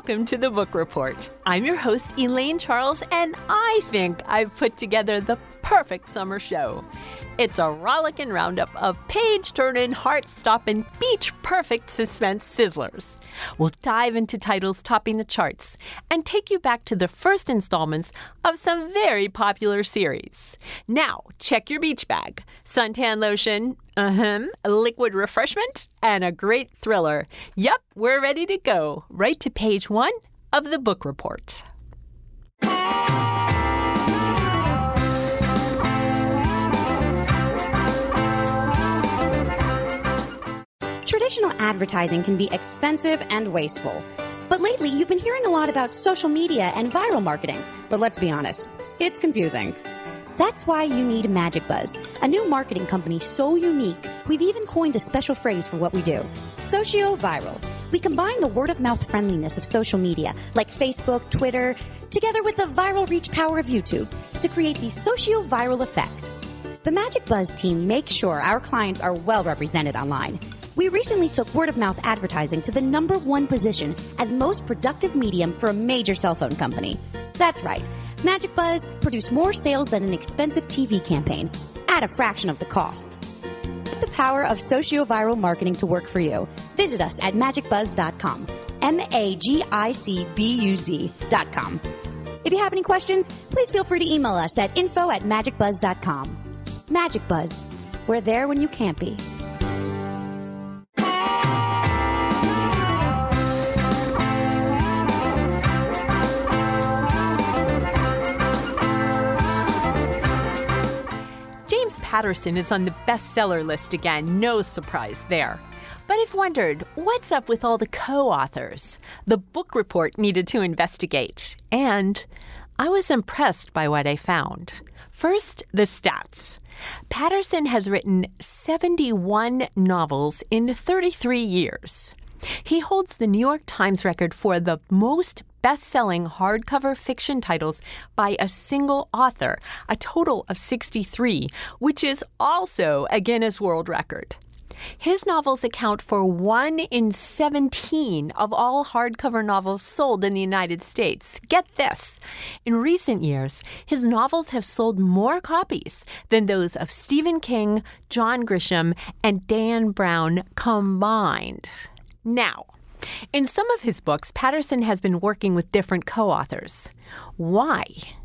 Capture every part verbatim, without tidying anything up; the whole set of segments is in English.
welcome to the Book Report. I'm your host, Elaine Charles, and I think I've put together the perfect summer show. It's a rollicking roundup of page-turning, heart-stopping, beach-perfect suspense sizzlers. We'll dive into titles topping the charts and take you back to the first installments of some very popular series. Now, check your beach bag, suntan lotion, uh-huh, a liquid refreshment, and a great thriller. Yep, we're ready to go. Right to page one of the Book Report. Traditional advertising can be expensive and wasteful. But lately, you've been hearing a lot about social media and viral marketing. But let's be honest, it's confusing. That's why you need MagicBuzz, a new marketing company so unique, we've even coined a special phrase for what we do. Socio-viral. We combine the word-of-mouth friendliness of social media, like Facebook, Twitter, together with the viral reach power of YouTube, to create the socio-viral effect. The MagicBuzz team makes sure our clients are well represented online. We recently took word-of-mouth advertising to the number one position as most productive medium for a major cell phone company. That's right. MagicBuzz produced more sales than an expensive T V campaign, at a fraction of the cost. Put the power of socio-viral marketing to work for you. Visit us at magic buzz dot com. M A G I C B U Z dot com. If you have any questions, please feel free to email us at info at magic buzz dot com. MagicBuzz. We're there when you can't be. James Patterson is on the bestseller list again, no surprise there. But I've wondered, what's up with all the co-authors? The Book Report needed to investigate, and I was impressed by what I found. First, the stats. Patterson has written seventy-one novels in thirty-three years. He holds the New York Times record for the most best-selling hardcover fiction titles by a single author, a total of sixty-three, which is also a Guinness World Record. His novels account for one in seventeen of all hardcover novels sold in the United States. Get this. In recent years, his novels have sold more copies than those of Stephen King, John Grisham, and Dan Brown combined. Now, in some of his books, Patterson has been working with different co-authors. Why?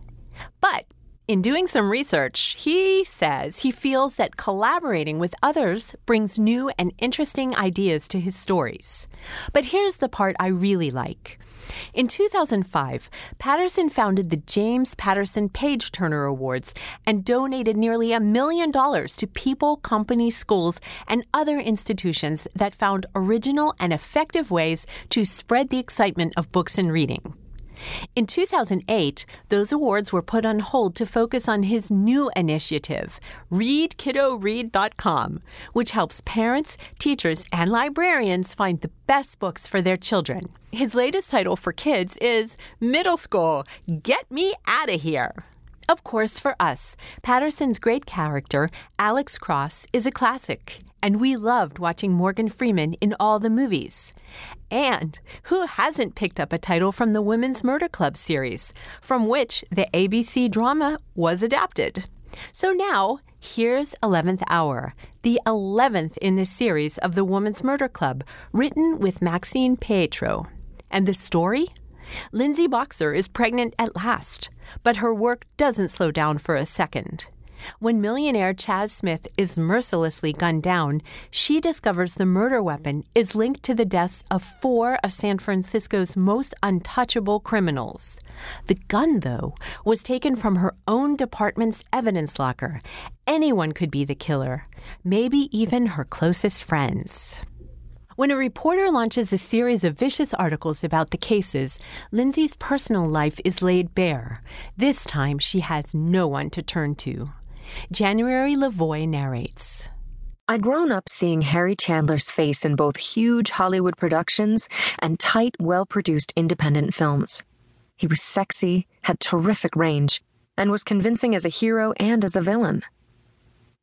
But in doing some research, he says he feels that collaborating with others brings new and interesting ideas to his stories. But here's the part I really like. In two thousand five, Patterson founded the James Patterson Page Turner Awards and donated nearly a million dollars to people, companies, schools, and other institutions that found original and effective ways to spread the excitement of books and reading. In two thousand eight, those awards were put on hold to focus on his new initiative, read kiddo read dot com, which helps parents, teachers, and librarians find the best books for their children. His latest title for kids is Middle School, Get Me Outta Here. Of course, for us, Patterson's great character, Alex Cross, is a classic, and we loved watching Morgan Freeman in all the movies. And who hasn't picked up a title from the Women's Murder Club series, from which the A B C drama was adapted? So now, here's eleventh Hour, the eleventh in the series of the Women's Murder Club, written with Maxine Pietro. And the story? Lindsay Boxer is pregnant at last, but her work doesn't slow down for a second. When millionaire Chaz Smith is mercilessly gunned down, she discovers the murder weapon is linked to the deaths of four of San Francisco's most untouchable criminals. The gun, though, was taken from her own department's evidence locker. Anyone could be the killer, maybe even her closest friends. When a reporter launches a series of vicious articles about the cases, Lindsay's personal life is laid bare. This time, she has no one to turn to. January Lavoie narrates. I'd grown up seeing Harry Chandler's face in both huge Hollywood productions and tight, well-produced independent films. He was sexy, had terrific range, and was convincing as a hero and as a villain.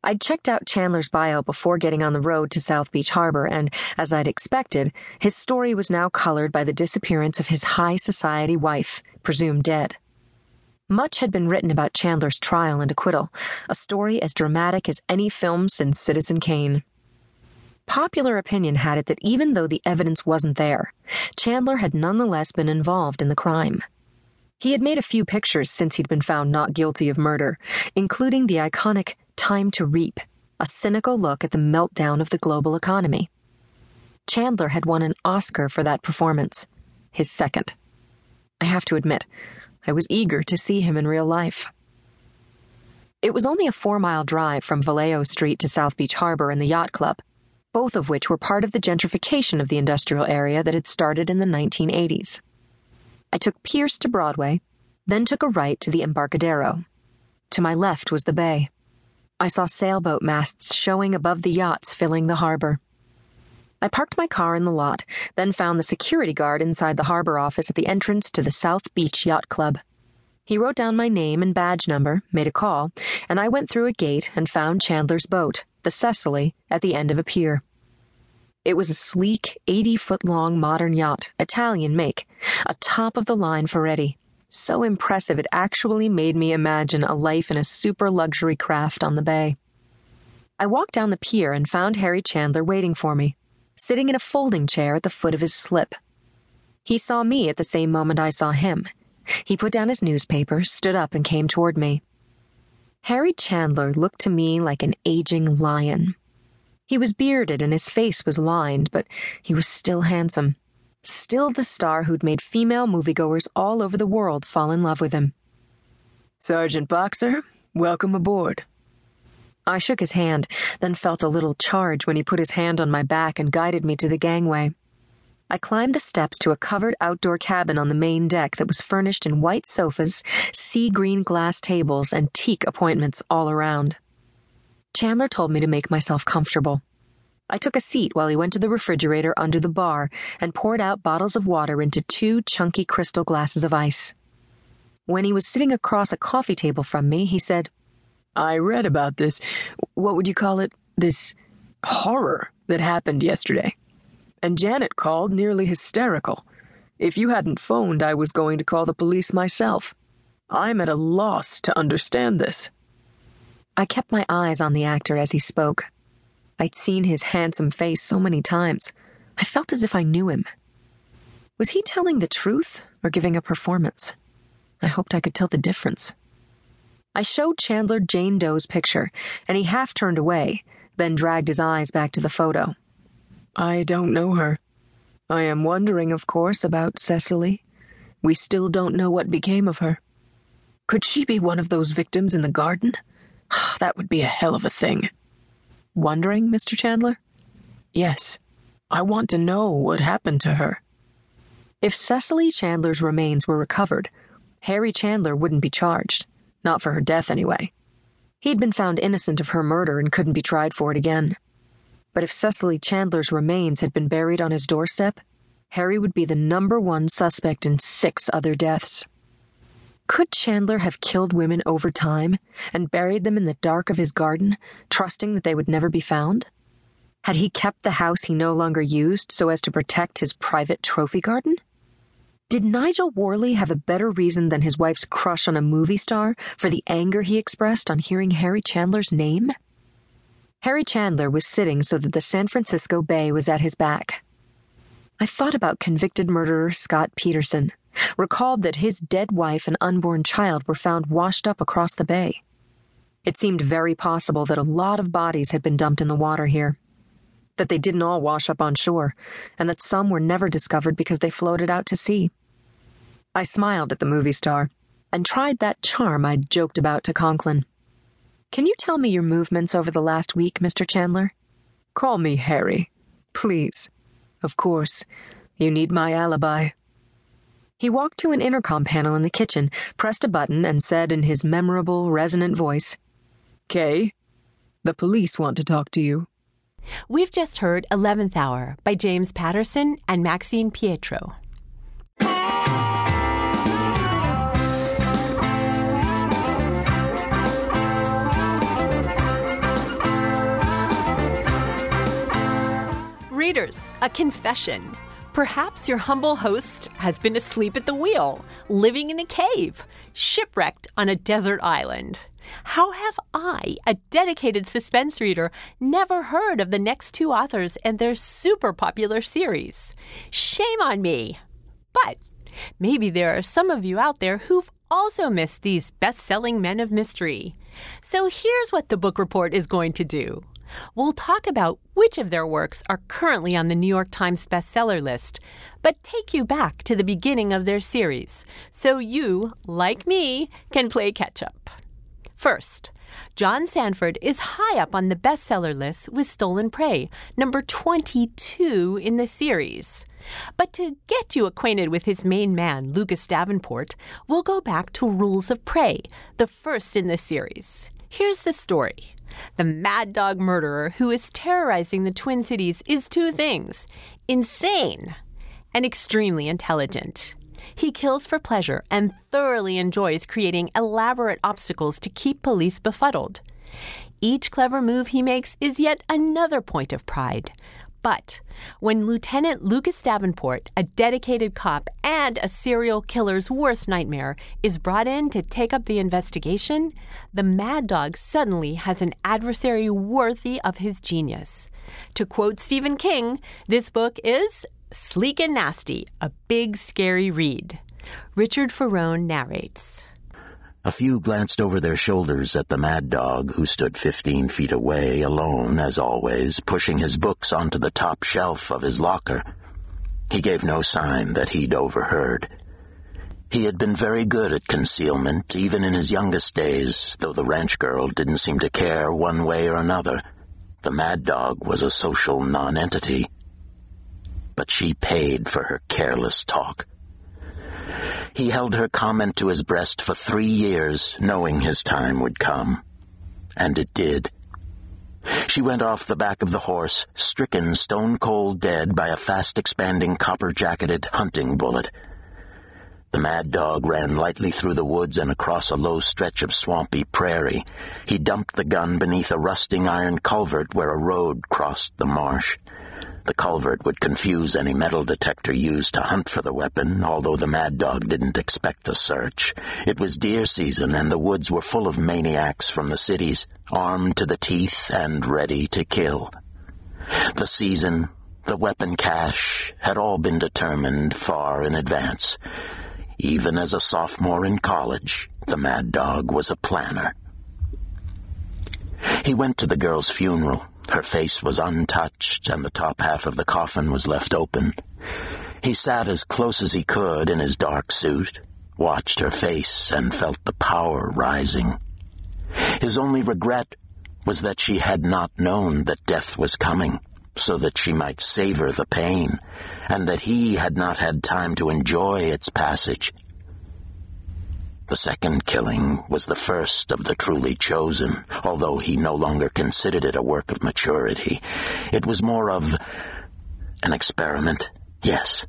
I'd checked out Chandler's bio before getting on the road to South Beach Harbor, and, as I'd expected, his story was now colored by the disappearance of his high society wife, presumed dead. Much had been written about Chandler's trial and acquittal, a story as dramatic as any film since Citizen Kane. Popular opinion had it that even though the evidence wasn't there, Chandler had nonetheless been involved in the crime. He had made a few pictures since he'd been found not guilty of murder, including the iconic Time to Reap, a cynical look at the meltdown of the global economy. Chandler had won an Oscar for that performance, his second. I have to admit, I was eager to see him in real life. It was only a four-mile drive from Vallejo Street to South Beach Harbor and the Yacht Club, both of which were part of the gentrification of the industrial area that had started in the nineteen eighties. I took Pierce to Broadway, then took a right to the Embarcadero. To my left was the bay. I saw sailboat masts showing above the yachts filling the harbor. I parked my car in the lot, then found the security guard inside the harbor office at the entrance to the South Beach Yacht Club. He wrote down my name and badge number, made a call, and I went through a gate and found Chandler's boat, the Cecily, at the end of a pier. It was a sleek, eighty-foot-long modern yacht, Italian make, a top-of-the-line Ferretti. So impressive it actually made me imagine a life in a super-luxury craft on the bay. I walked down the pier and found Harry Chandler waiting for me, sitting in a folding chair at the foot of his slip. He saw me at the same moment I saw him. He put down his newspaper, stood up, and came toward me. Harry Chandler looked to me like an aging lion. He was bearded and his face was lined, but he was still handsome. Still the star who'd made female moviegoers all over the world fall in love with him. "Sergeant Boxer, welcome aboard." I shook his hand, then felt a little charge when he put his hand on my back and guided me to the gangway. I climbed the steps to a covered outdoor cabin on the main deck that was furnished in white sofas, sea green glass tables, and teak appointments all around. Chandler told me to make myself comfortable. I took a seat while he went to the refrigerator under the bar and poured out bottles of water into two chunky crystal glasses of ice. When he was sitting across a coffee table from me, he said, "I read about this, what would you call it, this horror that happened yesterday. And Janet called nearly hysterical. If you hadn't phoned, I was going to call the police myself. I'm at a loss to understand this." I kept my eyes on the actor as he spoke. I'd seen his handsome face so many times. I felt as if I knew him. Was he telling the truth or giving a performance? I hoped I could tell the difference. I showed Chandler Jane Doe's picture, and he half turned away, then dragged his eyes back to the photo. "I don't know her. I am wondering, of course, about Cecily. We still don't know what became of her. Could she be one of those victims in the garden? That would be a hell of a thing." "Wondering, Mister Chandler?" "Yes. I want to know what happened to her." If Cecily Chandler's remains were recovered, Harry Chandler wouldn't be charged. Not for her death, anyway. He'd been found innocent of her murder and couldn't be tried for it again. But if Cecily Chandler's remains had been buried on his doorstep, Harry would be the number one suspect in six other deaths. Could Chandler have killed women over time and buried them in the dark of his garden, trusting that they would never be found? Had he kept the house he no longer used so as to protect his private trophy garden? Did Nigel Worley have a better reason than his wife's crush on a movie star for the anger he expressed on hearing Harry Chandler's name? Harry Chandler was sitting so that the San Francisco Bay was at his back. I thought about convicted murderer Scott Peterson, recalled that his dead wife and unborn child were found washed up across the bay. It seemed very possible that a lot of bodies had been dumped in the water here, that they didn't all wash up on shore, and that some were never discovered because they floated out to sea. I smiled at the movie star and tried that charm I'd joked about to Conklin. "Can you tell me your movements over the last week, Mister Chandler?" "Call me Harry, please. Of course, you need my alibi." He walked to an intercom panel in the kitchen, pressed a button, and said in his memorable, resonant voice, "Kay, the police want to talk to you." We've just heard eleventh Hour by James Patterson and Maxine Pietro. A confession. Perhaps your humble host has been asleep at the wheel, living in a cave, shipwrecked on a desert island. How have I, a dedicated suspense reader, never heard of the next two authors and their super popular series? Shame on me. But maybe there are some of you out there who've also missed these best-selling men of mystery. So here's what the book report is going to do. We'll talk about which of their works are currently on the New York Times bestseller list, but take you back to the beginning of their series, so you, like me, can play catch-up. First, John Sandford is high up on the bestseller list with Stolen Prey, number twenty-two in the series. But to get you acquainted with his main man, Lucas Davenport, we'll go back to Rules of Prey, the first in the series. Here's the story. The Mad Dog murderer who is terrorizing the Twin Cities is two things: insane and extremely intelligent. He kills for pleasure and thoroughly enjoys creating elaborate obstacles to keep police befuddled. Each clever move he makes is yet another point of pride. But when Lieutenant Lucas Davenport, a dedicated cop and a serial killer's worst nightmare, is brought in to take up the investigation, the Mad Dog suddenly has an adversary worthy of his genius. To quote Stephen King, this book is sleek and nasty, a big, scary read. Richard Ferrone narrates. A few glanced over their shoulders at the Mad Dog, who stood fifteen feet away, alone, as always, pushing his books onto the top shelf of his locker. He gave no sign that he'd overheard. He had been very good at concealment, even in his youngest days, though the ranch girl didn't seem to care one way or another. The Mad Dog was a social nonentity. But she paid for her careless talk. He held her comment to his breast for three years, knowing his time would come. And it did. She went off the back of the horse, stricken stone-cold dead by a fast-expanding copper-jacketed hunting bullet. The Mad Dog ran lightly through the woods and across a low stretch of swampy prairie. He dumped the gun beneath a rusting iron culvert where a road crossed the marsh. The culvert would confuse any metal detector used to hunt for the weapon, although the Mad Dog didn't expect a search. It was deer season, and the woods were full of maniacs from the cities, armed to the teeth and ready to kill. The season, the weapon cache, had all been determined far in advance. Even as a sophomore in college, the Mad Dog was a planner. He went to the girl's funeral. Her face was untouched, and the top half of the coffin was left open. He sat as close as he could in his dark suit, watched her face, and felt the power rising. His only regret was that she had not known that death was coming, so that she might savor the pain, and that he had not had time to enjoy its passage. The second killing was the first of the truly chosen, although he no longer considered it a work of maturity. It was more of an experiment, yes.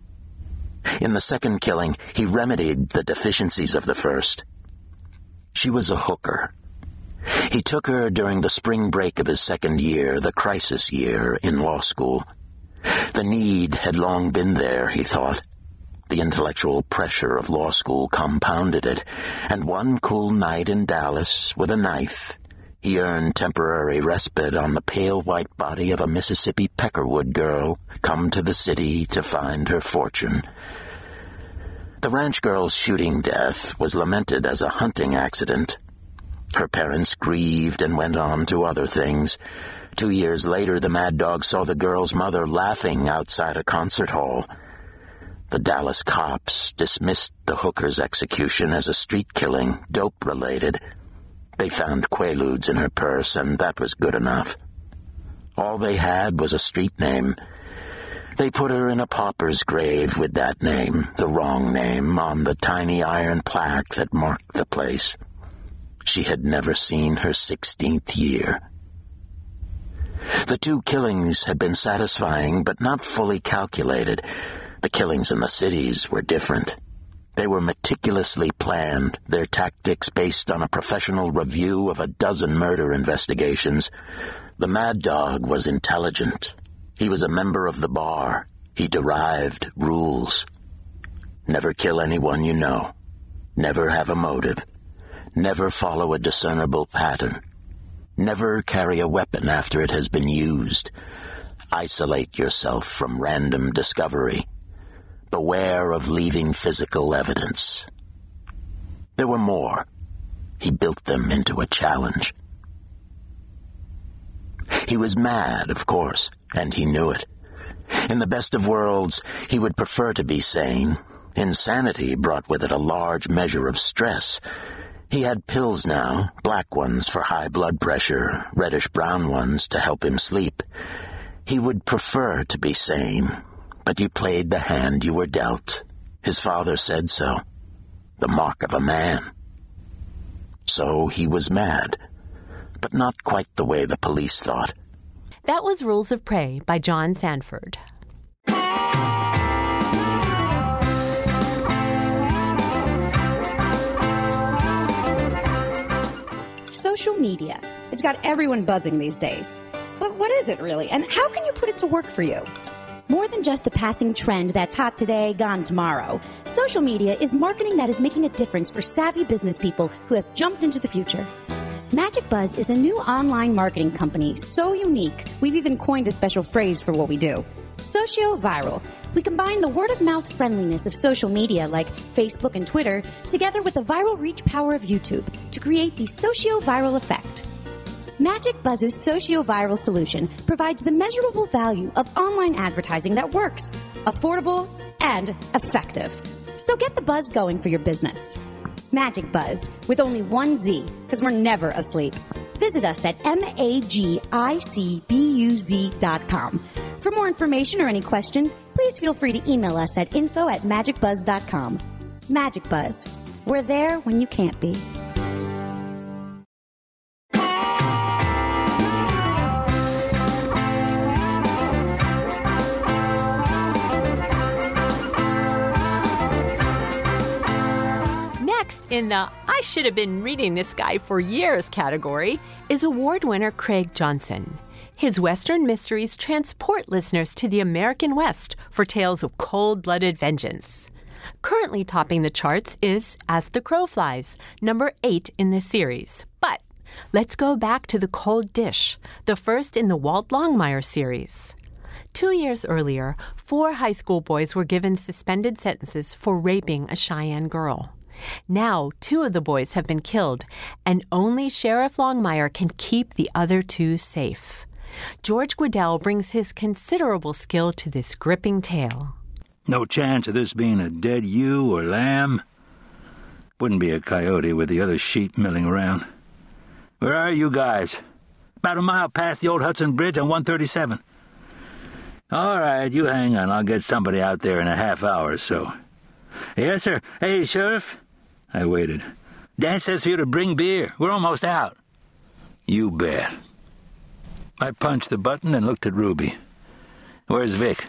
In the second killing, he remedied the deficiencies of the first. She was a hooker. He took her during the spring break of his second year, the crisis year, in law school. The need had long been there, he thought. The intellectual pressure of law school compounded it, and one cool night in Dallas, with a knife, he earned temporary respite on the pale white body of a Mississippi Peckerwood girl come to the city to find her fortune. The ranch girl's shooting death was lamented as a hunting accident. Her parents grieved and went on to other things. Two years later, the Mad Dog saw the girl's mother laughing outside a concert hall. The Dallas cops dismissed the hooker's execution as a street killing, dope-related. They found Quaaludes in her purse, and that was good enough. All they had was a street name. They put her in a pauper's grave with that name, the wrong name, on the tiny iron plaque that marked the place. She had never seen her sixteenth year. The two killings had been satisfying, but not fully calculated. The killings in the cities were different. They were meticulously planned, their tactics based on a professional review of a dozen murder investigations. The Mad Dog was intelligent, He was a member of the bar. He derived rules. Never kill anyone you know. Never have a motive. Never follow a discernible pattern. Never carry a weapon after it has been used. Isolate yourself from random discovery. Beware of leaving physical evidence. There were more. He built them into a challenge. He was mad, of course, and he knew it. In the best of worlds, he would prefer to be sane. Insanity brought with it a large measure of stress. He had pills now, black ones for high blood pressure, reddish-brown ones to help him sleep. He would prefer to be sane, but you played the hand you were dealt. His father said so. The mark of a man. So he was mad, but not quite the way the police thought. That was Rules of Prey by John Sanford. Social media. It's got everyone buzzing these days. But what is it really, and how can you put it to work for you? More than just a passing trend that's hot today, gone tomorrow, social media is marketing that is making a difference for savvy business people who have jumped into the future. Magic Buzz is a new online marketing company so unique, we've even coined a special phrase for what we do. Socio-viral. We combine the word-of-mouth friendliness of social media like Facebook and Twitter together with the viral reach power of YouTube to create the socio-viral effect. Magic Buzz's socio-viral solution provides the measurable value of online advertising that works, affordable, and effective. So get the buzz going for your business. Magic Buzz, with only one Z, because we're never asleep. Visit us at M A G I C B U Z dot com. For more information or any questions, please feel free to email us at info at magic buzz dot com. Magic Buzz. We're there when you can't be. Next, in the I should have been reading this guy for years category, is award winner Craig Johnson. His Western mysteries transport listeners to the American West for tales of cold-blooded vengeance. Currently topping the charts is As the Crow Flies, number eight in this series. But let's go back to The Cold Dish, the first in the Walt Longmire series. Two years earlier, four high school boys were given suspended sentences for raping a Cheyenne girl. Now, two of the boys have been killed, and only Sheriff Longmire can keep the other two safe. George Guidall brings his considerable skill to this gripping tale. No chance of this being a dead ewe or lamb? Wouldn't be a coyote with the other sheep milling around. Where are you guys? About a mile past the old Hudson Bridge on one thirty-seven. All right, you hang on. I'll get somebody out there in a half hour or so. Yes, sir. Hey, Sheriff. I waited. Dan says for you to bring beer. We're almost out. You bet. I punched the button and looked at Ruby. Where's Vic?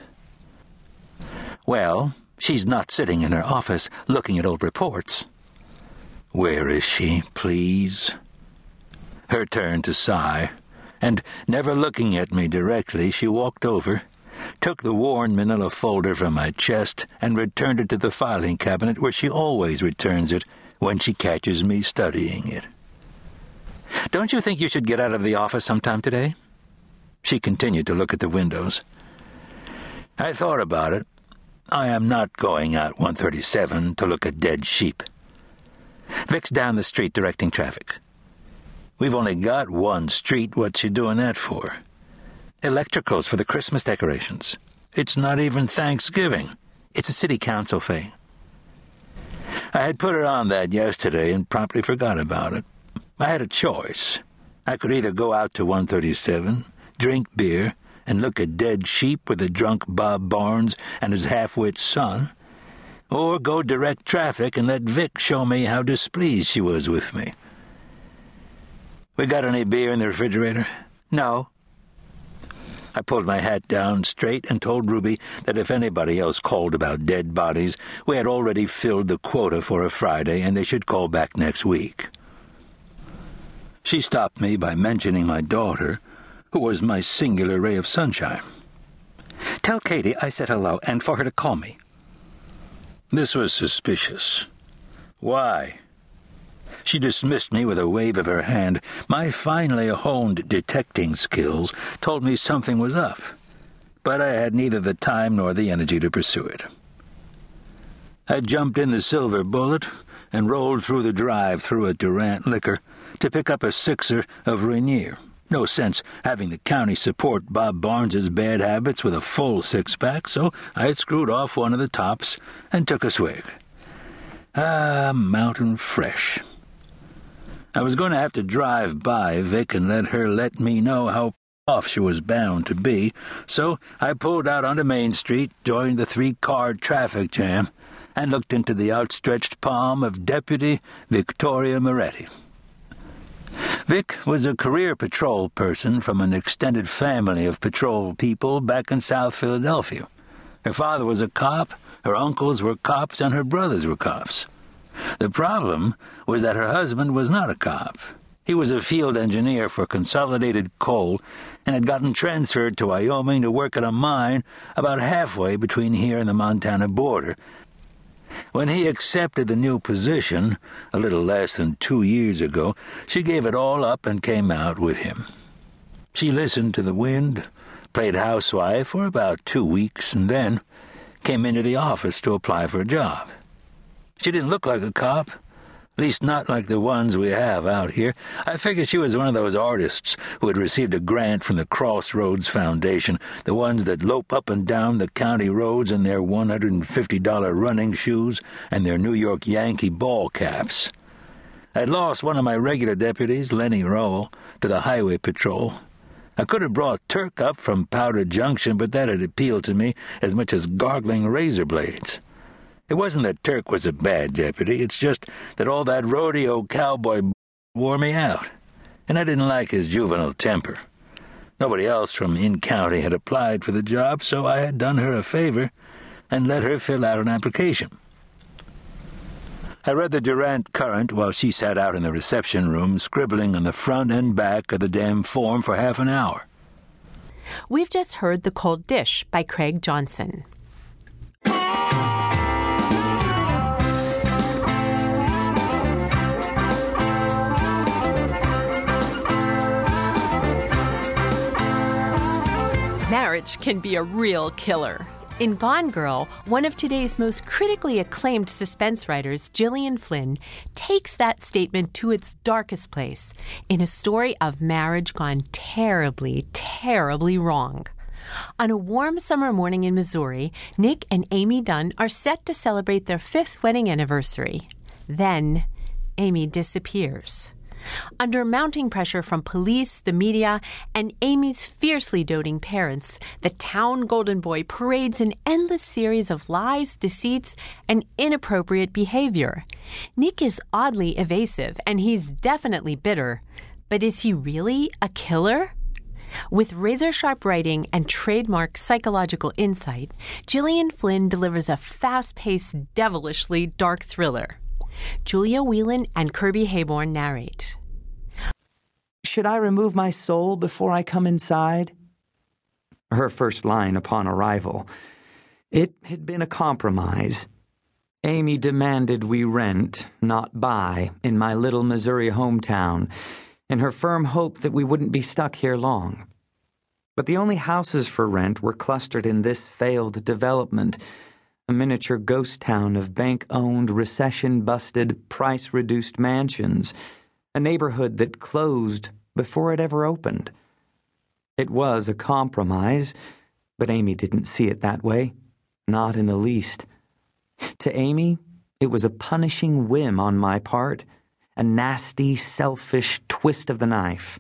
Well, she's not sitting in her office looking at old reports. Where is she, please? Her turn to sigh, and never looking at me directly, she walked over, took the worn manila folder from my chest, and returned it to the filing cabinet where she always returns it when she catches me studying it. Don't you think you should get out of the office sometime today? She continued to look at the windows. I thought about it. I am not going out one thirty-seven to look at dead sheep. Vic's down the street directing traffic. We've only got one street. What's she doing that for? Electricals for the Christmas decorations. It's not even Thanksgiving. It's a city council thing. I had put her on that yesterday and promptly forgot about it. I had a choice. I could either go out to one thirty-seven, drink beer, and look at dead sheep with a drunk Bob Barnes and his half-wit son, or go direct traffic and let Vic show me how displeased she was with me. We got any beer in the refrigerator? No. I pulled my hat down straight and told Ruby that if anybody else called about dead bodies, we had already filled the quota for a Friday and they should call back next week. She stopped me by mentioning my daughter, who was my singular ray of sunshine. Tell Katie I said hello and for her to call me." This was suspicious. Why? She dismissed me with a wave of her hand. My finely honed detecting skills told me something was up, but I had neither the time nor the energy to pursue it. I jumped in the Silver Bullet and rolled through the drive-thru at Durant Liquor to pick up a sixer of Rainier. No sense having the county support Bob Barnes's bad habits with a full six-pack, so I screwed off one of the tops and took a swig. Ah, mountain fresh. I was going to have to drive by Vic and let her let me know how off she was bound to be, so I pulled out onto Main Street, joined the three-car traffic jam, and looked into the outstretched palm of Deputy Victoria Moretti. Vic was a career patrol person from an extended family of patrol people back in South Philadelphia. Her father was a cop, her uncles were cops, and her brothers were cops. The problem was that her husband was not a cop. He was a field engineer for Consolidated Coal and had gotten transferred to Wyoming to work at a mine about halfway between here and the Montana border. When he accepted the new position, a little less than two years ago, she gave it all up and came out with him. She listened to the wind, played housewife for about two weeks, and then came into the office to apply for a job. She didn't look like a cop, at least not like the ones we have out here. I figured she was one of those artists who had received a grant from the Crossroads Foundation, the ones that lope up and down the county roads in their one hundred fifty dollars running shoes and their New York Yankee ball caps. I'd lost one of my regular deputies, Lenny Rowell, to the highway patrol. I could have brought Turk up from Powder Junction, but that had appealed to me as much as gargling razor blades. It wasn't that Turk was a bad deputy, it's just that all that rodeo cowboy b- wore me out, and I didn't like his juvenile temper. Nobody else from in-county had applied for the job, so I had done her a favor and let her fill out an application. I read the Durant Current while she sat out in the reception room, scribbling on the front and back of the damn form for half an hour. We've just heard The Cold Dish by Craig Johnson. Marriage can be a real killer. In Gone Girl, one of today's most critically acclaimed suspense writers, Gillian Flynn, takes that statement to its darkest place in a story of marriage gone terribly, terribly wrong. On a warm summer morning in Missouri, Nick and Amy Dunn are set to celebrate their fifth wedding anniversary. Then, Amy disappears. Under mounting pressure from police, the media, and Amy's fiercely doting parents, the town golden boy parades an endless series of lies, deceits, and inappropriate behavior. Nick is oddly evasive, and he's definitely bitter. But is he really a killer? With razor-sharp writing and trademark psychological insight, Gillian Flynn delivers a fast-paced, devilishly dark thriller. Julia Whelan and Kirby Hayborn narrate. "Should I remove my soul before I come inside?" Her first line upon arrival. It had been a compromise. Amy demanded we rent, not buy, in my little Missouri hometown, in her firm hope that we wouldn't be stuck here long. But the only houses for rent were clustered in this failed development, a miniature ghost town of bank-owned, recession-busted, price-reduced mansions, a neighborhood that closed before it ever opened. It was a compromise, but Amy didn't see it that way, not in the least. To Amy, it was a punishing whim on my part, a nasty, selfish twist of the knife.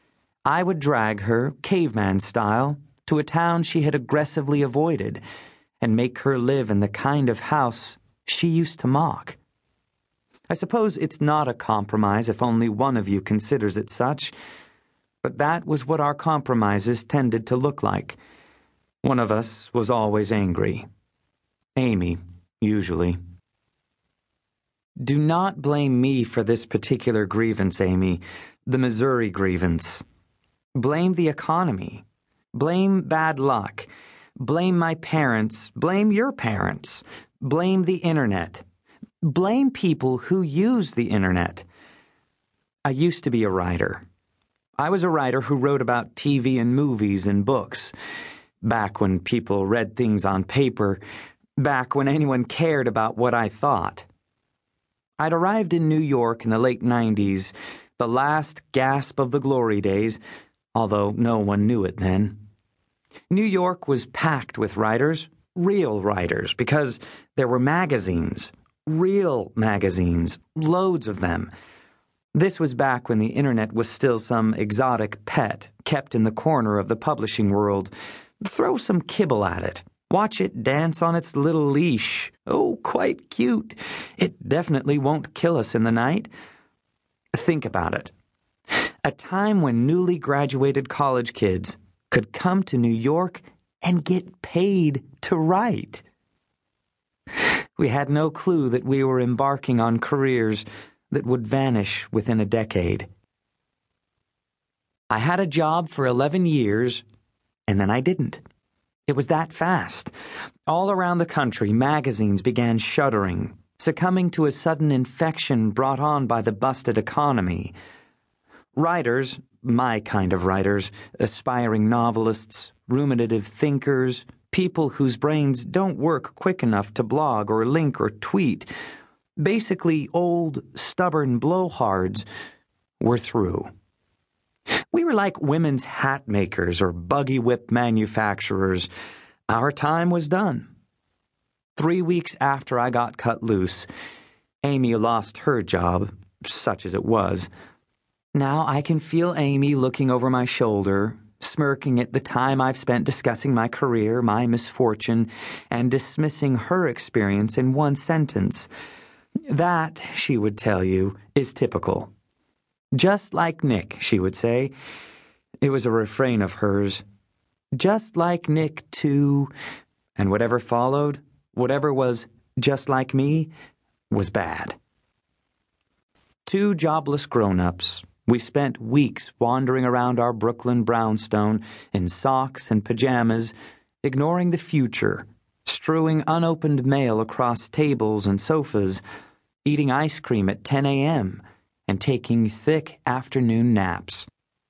I would drag her, caveman style, to a town she had aggressively avoided, and make her live in the kind of house she used to mock. I suppose it's not a compromise if only one of you considers it such, but that was what our compromises tended to look like. One of us was always angry. Amy, usually. Do not blame me for this particular grievance, Amy, the Missouri grievance. Blame the economy. Blame bad luck. Blame my parents. Blame your parents. Blame the internet. Blame people who use the internet. I used to be a writer. I was a writer who wrote about T V and movies and books. Back when people read things on paper. Back when anyone cared about what I thought. I'd arrived in New York in the late nineties, the last gasp of the glory days, although no one knew it then. New York was packed with writers, real writers, because there were magazines, real magazines, loads of them. This was back when the internet was still some exotic pet kept in the corner of the publishing world. Throw some kibble at it. Watch it dance on its little leash. Oh, quite cute. It definitely won't kill us in the night. Think about it. A time when newly graduated college kids could come to New York and get paid to write. We had no clue that we were embarking on careers that would vanish within a decade. I had a job for eleven years, and then I didn't. It was that fast. All around the country, magazines began shuttering, succumbing to a sudden infection brought on by the busted economy. Writers, my kind of writers, aspiring novelists, ruminative thinkers, people whose brains don't work quick enough to blog or link or tweet, basically old, stubborn blowhards, were through. We were like women's hat makers or buggy whip manufacturers. Our time was done. Three weeks after I got cut loose, Amy lost her job, such as it was. Now I can feel Amy looking over my shoulder, smirking at the time I've spent discussing my career, my misfortune, and dismissing her experience in one sentence. That, she would tell you, is typical. Just like Nick, she would say. It was a refrain of hers. Just like Nick, too. And whatever followed, whatever was just like me, was bad. Two jobless grown-ups. We spent weeks wandering around our Brooklyn brownstone in socks and pajamas, ignoring the future, strewing unopened mail across tables and sofas, eating ice cream at ten a.m., and taking thick afternoon naps.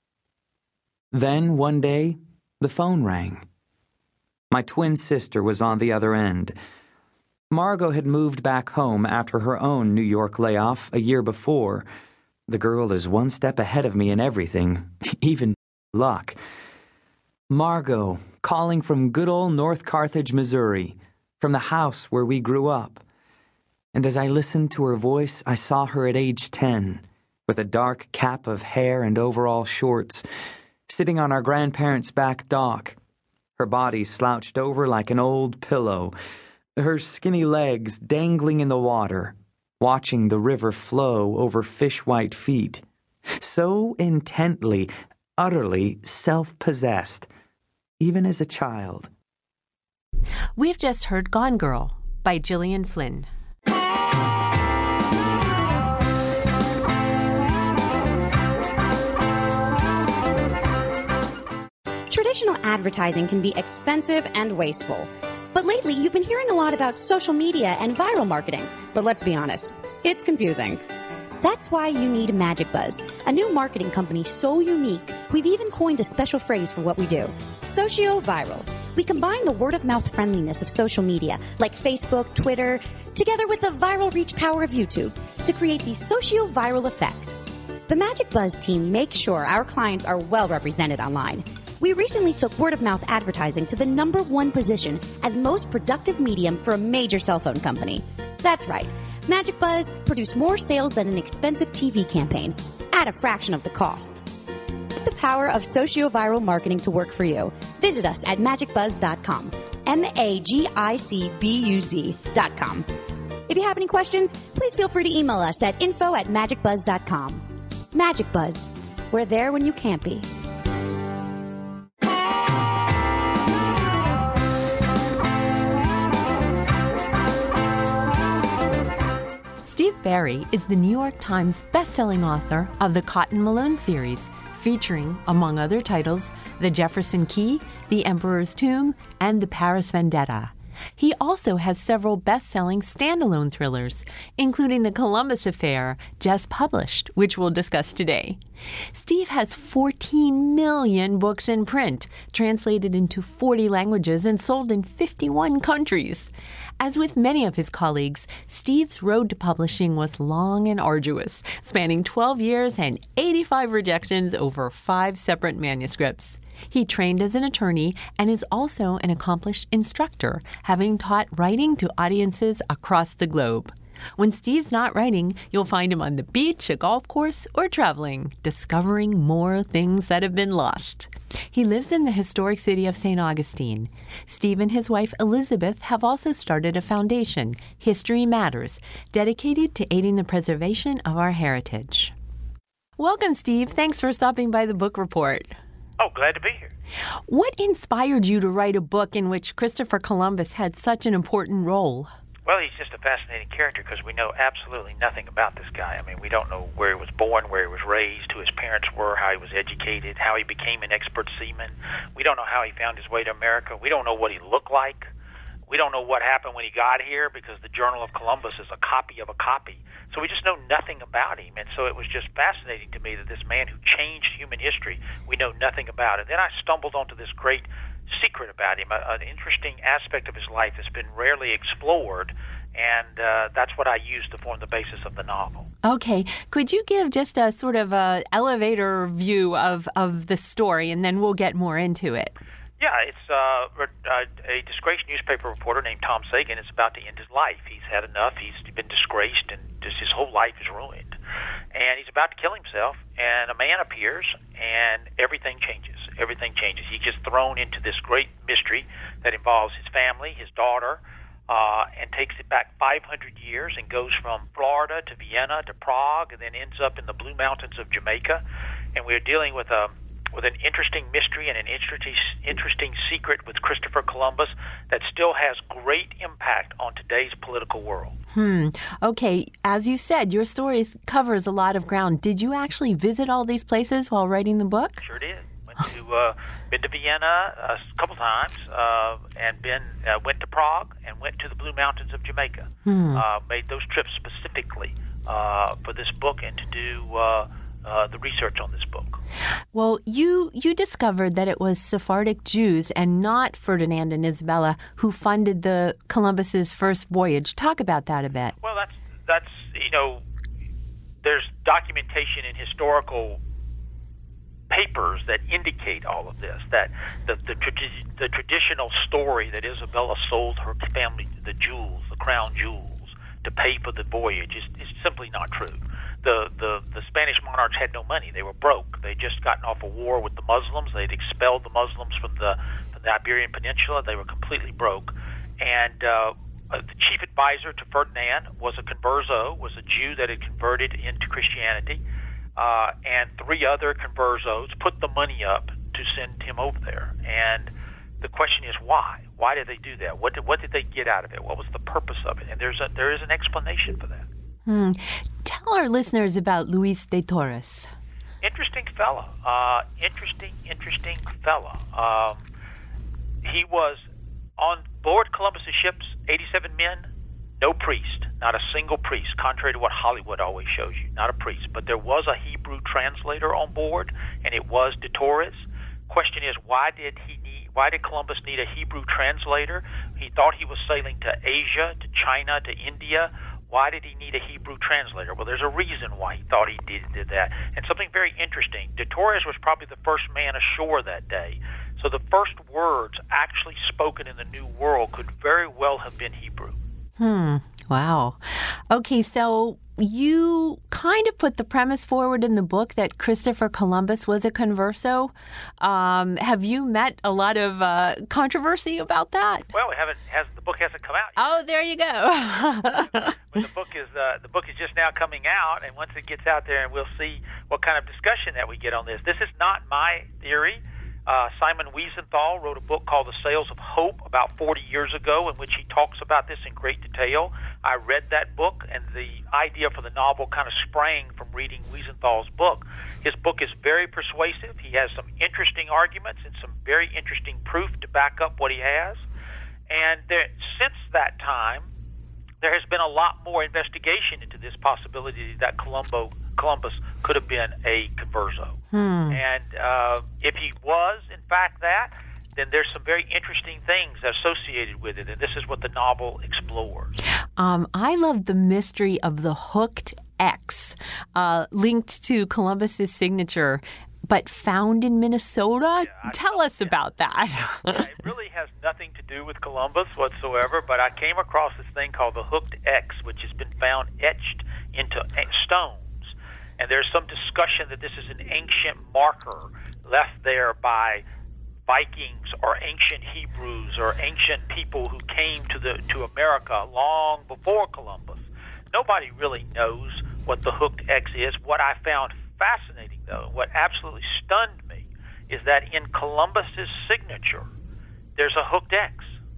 Then, one day, the phone rang. My twin sister was on the other end. Margot had moved back home after her own New York layoff a year before. The girl is one step ahead of me in everything, even luck. Margot, calling from good old North Carthage, Missouri, from the house where we grew up. And as I listened to her voice, I saw her at age ten, with a dark cap of hair and overall shorts, sitting on our grandparents' back dock, her body slouched over like an old pillow, her skinny legs dangling in the water, watching the river flow over fish-white feet, so intently, utterly self-possessed, even as a child. We've just heard Gone Girl by Gillian Flynn. Traditional advertising can be expensive and wasteful. But lately, you've been hearing a lot about social media and viral marketing. But let's be honest, it's confusing. That's why you need MagicBuzz, a new marketing company so unique, we've even coined a special phrase for what we do. Socio-viral. We combine the word-of-mouth friendliness of social media, like Facebook, Twitter, together with the viral reach power of YouTube, to create the socio-viral effect. The MagicBuzz team makes sure our clients are well represented online. We recently took word-of-mouth advertising to the number one position as most productive medium for a major cell phone company. That's right. MagicBuzz produced more sales than an expensive T V campaign, at a fraction of the cost. Put the power of socio-viral marketing to work for you. Visit us at magic buzz dot com. M A G I C B U Z dot com. If you have any questions, please feel free to email us at info at magic buzz dot com. MagicBuzz. We're there when you can't be. Steve Berry is the New York Times bestselling author of the Cotton Malone series, featuring, among other titles, The Jefferson Key, The Emperor's Tomb, and The Paris Vendetta. He also has several best-selling standalone thrillers, including The Columbus Affair, just published, which we'll discuss today. Steve has fourteen million books in print, translated into forty languages and sold in fifty-one countries. As with many of his colleagues, Steve's road to publishing was long and arduous, spanning twelve years and eighty-five rejections over five separate manuscripts. He trained as an attorney and is also an accomplished instructor, having taught writing to audiences across the globe. When Steve's not writing, you'll find him on the beach, a golf course, or traveling, discovering more things that have been lost. He lives in the historic city of Saint Augustine. Steve and his wife Elizabeth have also started a foundation, History Matters, dedicated to aiding the preservation of our heritage. Welcome, Steve. Thanks for stopping by the Book Report. Oh, glad to be here. What inspired you to write a book in which Christopher Columbus had such an important role? Well, he's just a fascinating character because we know absolutely nothing about this guy. I mean, we don't know where he was born, where he was raised, who his parents were, how he was educated, how he became an expert seaman. We don't know how he found his way to America. We don't know what he looked like. We don't know what happened when he got here because the Journal of Columbus is a copy of a copy. So we just know nothing about him. And so it was just fascinating to me that this man who changed human history, we know nothing about. And then I stumbled onto this great secret about him, a, an interesting aspect of his life that's been rarely explored, and uh, that's what I used to form the basis of the novel. Okay. Could you give just a sort of a elevator view of, of the story, and then we'll get more into it? Yeah, it's uh, a disgraced newspaper reporter named Tom Sagan is about to end his life. He's had enough. He's been disgraced, and just his whole life is ruined. And he's about to kill himself, and a man appears, and everything changes. Everything changes. He's just thrown into this great mystery that involves his family, his daughter, uh, and takes it back five hundred years and goes from Florida to Vienna to Prague, and then ends up in the Blue Mountains of Jamaica. And we're dealing with a with an interesting mystery and an interesting, interesting secret with Christopher Columbus that still has great impact on today's political world. Hmm. Okay. As you said, your story covers a lot of ground. Did you actually visit all these places while writing the book? Sure did. Went to uh, been to Vienna uh, a couple times, uh, and been uh, went to Prague and went to the Blue Mountains of Jamaica. Hmm. Uh, made those trips specifically uh, for this book and to do Uh, Uh, the research on this book. Well, you you discovered that it was Sephardic Jews and not Ferdinand and Isabella who funded the Columbus's first voyage. Talk about that a bit. Well, that's that's you know, there's documentation in historical papers that indicate all of this. That the the, tradi- the traditional story that Isabella sold her family the jewels, the crown jewels, to pay for the voyage is, is simply not true. The, the the Spanish monarchs had no money. They were broke. They'd just gotten off a war with the Muslims. They'd expelled the Muslims from the, from the Iberian Peninsula. They were completely broke. And uh, the chief advisor to Ferdinand was a converso, was a Jew that had converted into Christianity. Uh, and three other conversos put the money up to send him over there. And the question is why? Why did they do that? What did, what did they get out of it? What was the purpose of it? And there's a, there is an explanation for that. Hmm. Tell our listeners about Luis de Torres. Interesting fella. Uh, interesting, interesting fella. Um, he was on board Columbus's ships, eighty-seven men, no priest, not a single priest, contrary to what Hollywood always shows you, not a priest. But there was a Hebrew translator on board, and it was de Torres. Question is, why did he need? Why did Columbus need a Hebrew translator? He thought he was sailing to Asia, to China, to India. Why did he need a Hebrew translator? Well, there's a reason why he thought he did, did that. And something very interesting, de Torres was probably the first man ashore that day. So the first words actually spoken in the New World could very well have been Hebrew. Hmm. Wow. Okay, so you kind of put the premise forward in the book that Christopher Columbus was a converso. Um, have you met a lot of uh, controversy about that? Well, we haven't. Has the book hasn't come out yet. Oh, there you go. When the book is uh, the book is just now coming out, and once it gets out there, and we'll see what kind of discussion that we get on this. This is not my theory. Uh, Simon Wiesenthal wrote a book called The Sails of Hope about forty years ago in which he talks about this in great detail. I read that book, and the idea for the novel kind of sprang from reading Wiesenthal's book. His book is very persuasive. He has some interesting arguments and some very interesting proof to back up what he has. And there, since that time, there has been a lot more investigation into this possibility that Columbo, Columbus could have been a converso. Hmm. And uh, if he was, in fact, that, then there's some very interesting things associated with it, and this is what the novel explores. Um, I love the mystery of the hooked X, uh, linked to Columbus's signature, but found in Minnesota. Yeah, Tell us yeah. about that. Yeah, it really has nothing to do with Columbus whatsoever, but I came across this thing called the hooked X, which has been found etched into stones. And there's some discussion that this is an ancient marker left there by Vikings or ancient Hebrews or ancient people who came to the to America long before Columbus. Nobody really knows what the hooked X is. What I found fascinating, though, what absolutely stunned me, is that in Columbus's signature, there's a hooked X.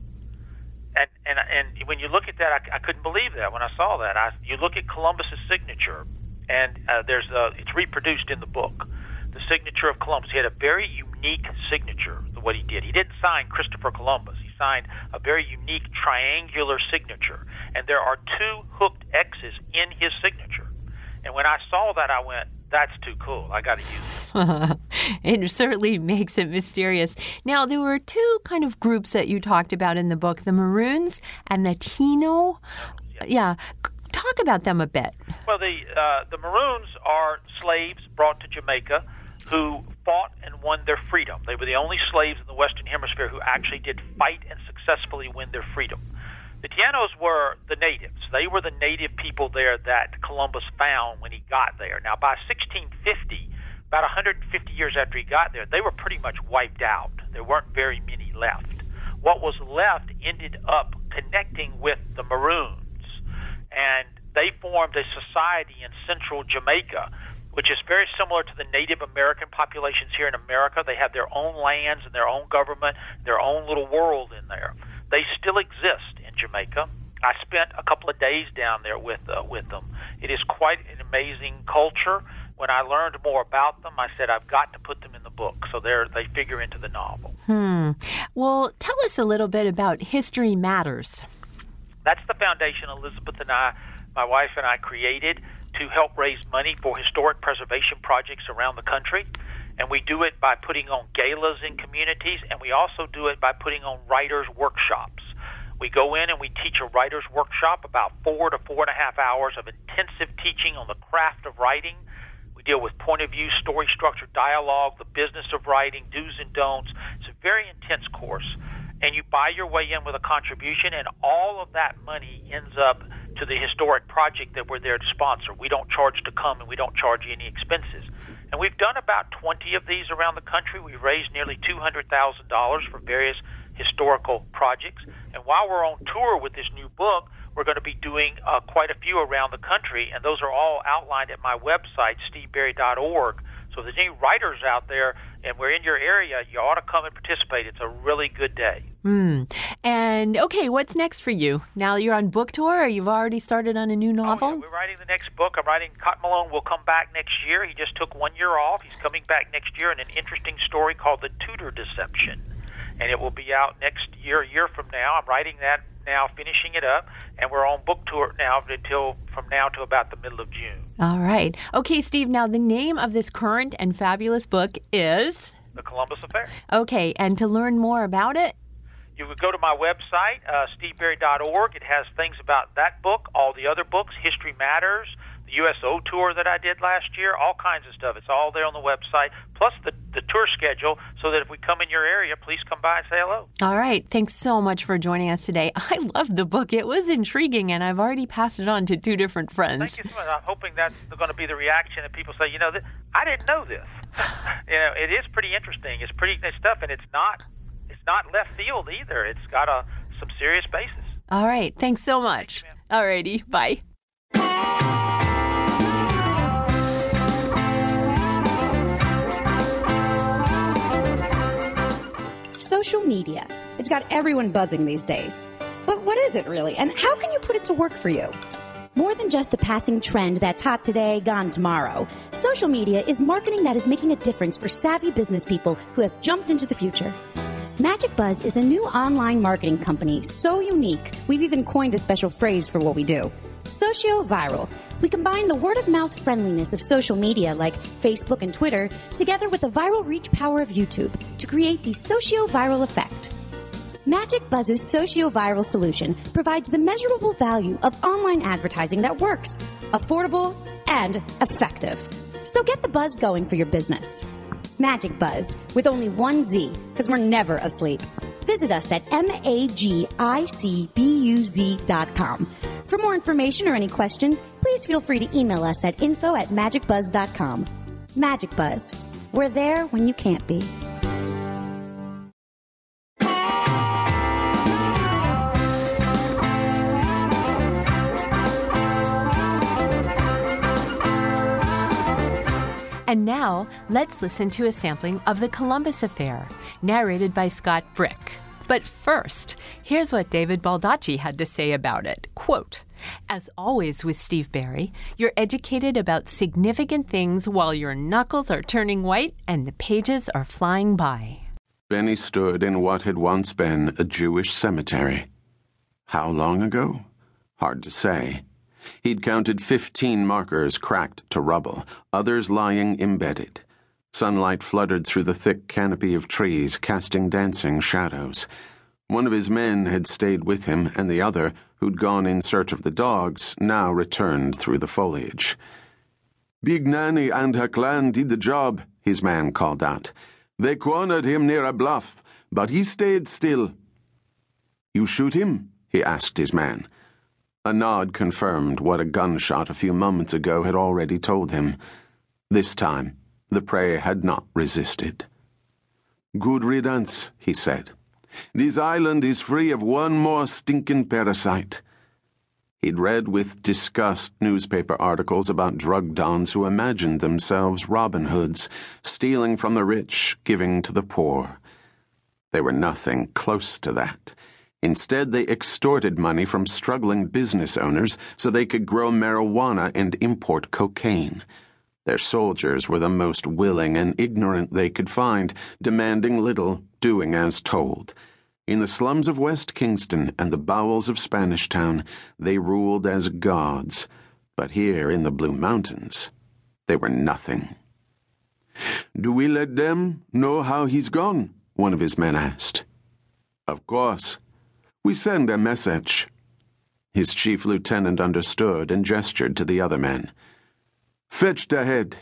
And and and when you look at that, I, I couldn't believe that when I saw that. I, you look at Columbus's signature, and uh, there's a, it's reproduced in the book. The signature of Columbus. He had a very unique signature, what he did. He didn't sign Christopher Columbus. He signed a very unique triangular signature. And there are two hooked X's in his signature. And when I saw that, I went, that's too cool. I got to use it. It certainly makes it mysterious. Now, there were two kind of groups that you talked about in the book, the Maroons and the Taino. Yeah. yeah. Talk about them a bit. Well, the uh, the Maroons are slaves brought to Jamaica who fought and won their freedom. They were the only slaves in the Western Hemisphere who actually did fight and successfully win their freedom. The Tainos were the natives. They were the native people there that Columbus found when he got there. Now, by sixteen fifty, about one hundred fifty years after he got there, they were pretty much wiped out. There weren't very many left. What was left ended up connecting with the Maroons, and they formed a society in central Jamaica, which is very similar to the Native American populations here in America. They have their own lands and their own government, their own little world in there. They still exist in Jamaica. I spent a couple of days down there with uh, with them. It is quite an amazing culture. When I learned more about them, I said, I've got to put them in the book. So they're, they figure into the novel. Hmm. Well, tell us a little bit about History Matters. That's the foundation Elizabeth and I, my wife and I, created to help raise money for historic preservation projects around the country. And we do it by putting on galas in communities, and we also do it by putting on writers' workshops. We go in and we teach a writer's workshop, about four to four and a half hours of intensive teaching on the craft of writing. We deal with point of view, story structure, dialogue, the business of writing, do's and don'ts. It's a very intense course. And you buy your way in with a contribution, and all of that money ends up to the historic project that we're there to sponsor. We don't charge to come, and we don't charge you any expenses. And we've done about twenty of these around the country. We've raised nearly two hundred thousand dollars for various historical projects. And while we're on tour with this new book, we're going to be doing uh, quite a few around the country, and those are all outlined at my website, steve berry dot org. So if there's any writers out there and we're in your area, you ought to come and participate. It's a really good day. Mm. And, okay, what's next for you? Now you're on book tour, or you've already started on a new novel? Oh, yeah. We're writing the next book. I'm writing, Cotton Malone will come back next year. He just took one year off. He's coming back next year in an interesting story called The Tudor Deception. And it will be out next year, a year from now. I'm writing that now, finishing it up, and we're on book tour now until from now to about the middle of June. All right. Okay, Steve, now the name of this current and fabulous book is? The Columbus Affair. Okay, and to learn more about it? You would go to my website, uh, steve berry dot org. It has things about that book, all the other books, History Matters, the U S O tour that I did last year, all kinds of stuff. It's all there on the website, plus the, the tour schedule, so that if we come in your area, please come by and say hello. All right. Thanks so much for joining us today. I loved the book. It was intriguing, and I've already passed it on to two different friends. Thank you so much. I'm hoping that's going to be the reaction that people say, you know, th- I didn't know this. You know, it is pretty interesting. It's pretty nice stuff, and it's not it's not left field either. It's got a some serious basis. All right. Thanks so much. Thank you, all righty. Bye. Social media. It's got everyone buzzing these days. But what is it really, and how can you put it to work for you? More than just a passing trend that's hot today, gone tomorrow, social media is marketing that is making a difference for savvy business people who have jumped into the future. Magic Buzz is a new online marketing company so unique, we've even coined a special phrase for what we do. Socio-viral. We combine the word-of-mouth friendliness of social media like Facebook and Twitter together with the viral reach power of YouTube to create the socio-viral effect. Magic Buzz's socio-viral solution provides the measurable value of online advertising that works, affordable, and effective. So get the buzz going for your business. Magic Buzz, with only one Z, because we're never asleep. Visit us at M A G I C B U Z dot com. For more information or any questions, please feel free to email us at info at magic buzz dot com. Magic Buzz. We're there when you can't be. And now, let's listen to a sampling of The Columbus Affair, narrated by Scott Brick. But first, here's what David Baldacci had to say about it. Quote, "As always with Steve Barry, you're educated about significant things while your knuckles are turning white and the pages are flying by." Benny stood in what had once been a Jewish cemetery. How long ago? Hard to say. He'd counted fifteen markers cracked to rubble, others lying embedded. Sunlight fluttered through the thick canopy of trees, casting dancing shadows. One of his men had stayed with him, and the other, who'd gone in search of the dogs, now returned through the foliage. "Big Nanny and her clan did the job," his man called out. "They cornered him near a bluff, but he stayed still." "You shoot him?" he asked his man. A nod confirmed what a gunshot a few moments ago had already told him. This time, the prey had not resisted. "Good riddance," he said. "This island is free of one more stinking parasite." He'd read with disgust newspaper articles about drug dons who imagined themselves Robin Hoods, stealing from the rich, giving to the poor. They were nothing close to that. Instead, they extorted money from struggling business owners so they could grow marijuana and import cocaine. Their soldiers were the most willing and ignorant they could find, demanding little, doing as told. In the slums of West Kingston and the bowels of Spanish Town, they ruled as gods. But here in the Blue Mountains, they were nothing. "Do we let them know how he's gone?" one of his men asked. "Of course. We send a message." His chief lieutenant understood and gestured to the other men. "Fetch the head."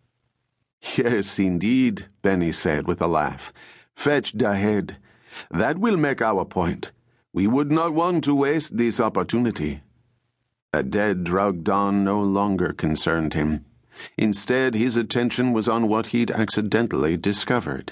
"Yes, indeed," Benny said with a laugh. "Fetch the head. That will make our point. We would not want to waste this opportunity." A dead drug don no longer concerned him. Instead, his attention was on what he'd accidentally discovered.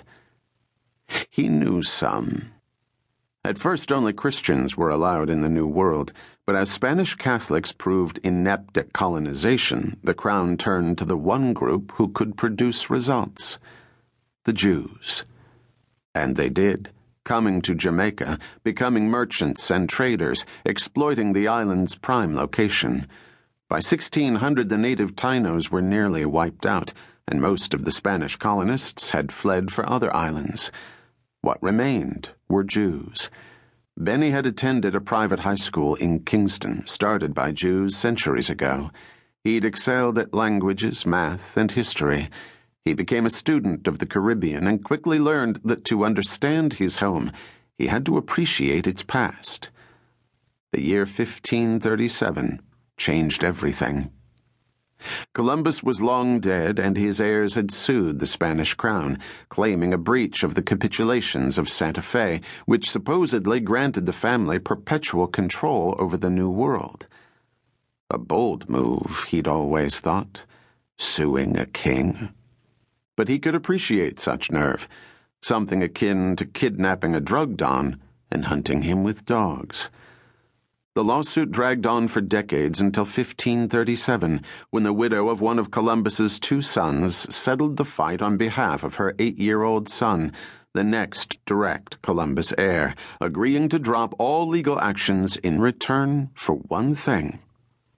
He knew some. At first, only Christians were allowed in the New World, but as Spanish Catholics proved inept at colonization, the Crown turned to the one group who could produce results: the Jews. And they did, coming to Jamaica, becoming merchants and traders, exploiting the island's prime location. By sixteen hundred, the native Tainos were nearly wiped out, and most of the Spanish colonists had fled for other islands. What remained were Jews. Benny had attended a private high school in Kingston, started by Jews centuries ago. He'd excelled at languages, math, and history. He became a student of the Caribbean and quickly learned that to understand his home, he had to appreciate its past. The year fifteen thirty-seven changed everything. Columbus was long dead, and his heirs had sued the Spanish crown, claiming a breach of the capitulations of Santa Fe, which supposedly granted the family perpetual control over the New World. A bold move, he'd always thought, suing a king. But he could appreciate such nerve, something akin to kidnapping a drug don and hunting him with dogs. The lawsuit dragged on for decades until fifteen thirty-seven, when the widow of one of Columbus's two sons settled the fight on behalf of her eight-year-old son, the next direct Columbus heir, agreeing to drop all legal actions in return for one thing: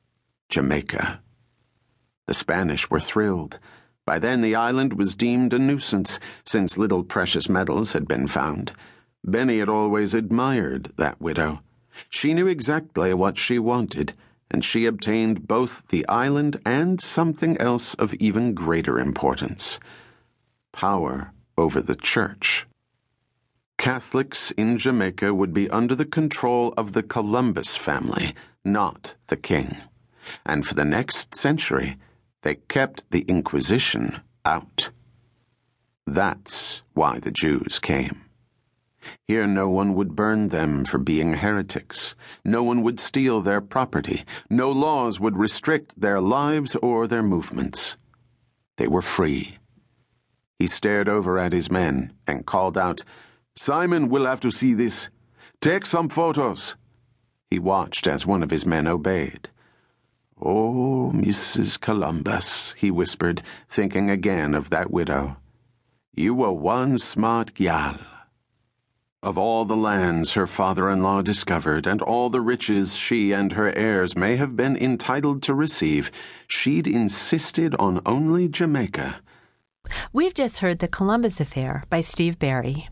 Jamaica. The Spanish were thrilled. By then the island was deemed a nuisance, since little precious metals had been found. Benny had always admired that widow. She knew exactly what she wanted, and she obtained both the island and something else of even greater importance: power over the church. Catholics in Jamaica would be under the control of the Columbus family, not the king. And for the next century, they kept the Inquisition out. That's why the Jews came. Here no one would burn them for being heretics. No one would steal their property. No laws would restrict their lives or their movements. They were free. He stared over at his men and called out, "Simon will have to see this. Take some photos." He watched as one of his men obeyed. "Oh, Missus Columbus," he whispered, thinking again of that widow. "You were one smart gal." Of all the lands her father-in-law discovered, and all the riches she and her heirs may have been entitled to receive, she'd insisted on only Jamaica. We've just heard The Columbus Affair by Steve Barry.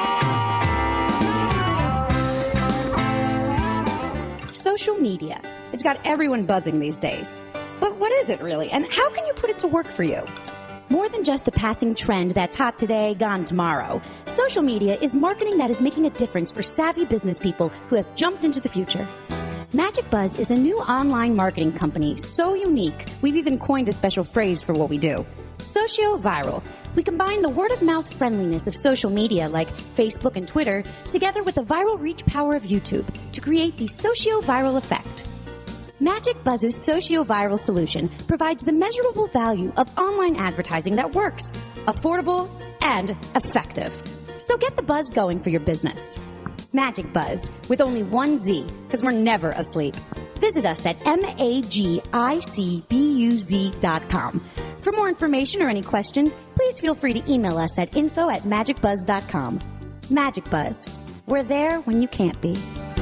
Social media. It's got everyone buzzing these days. But what is it really, and how can you put it to work for you? More than just a passing trend that's hot today, gone tomorrow, social media is marketing that is making a difference for savvy business people who have jumped into the future. Magic Buzz is a new online marketing company so unique, we've even coined a special phrase for what we do: socio-viral. We combine the word-of-mouth friendliness of social media like Facebook and Twitter together with the viral reach power of YouTube to create the socio-viral effect. Magic Buzz's socio-viral solution provides the measurable value of online advertising that works, affordable, and effective. So get the buzz going for your business. Magic Buzz, with only one Z, because we're never asleep. Visit us at magicbuz dot com. For more information or any questions, please feel free to email us at info at magicbuzz dot com. Magic Buzz. We're there when you can't be.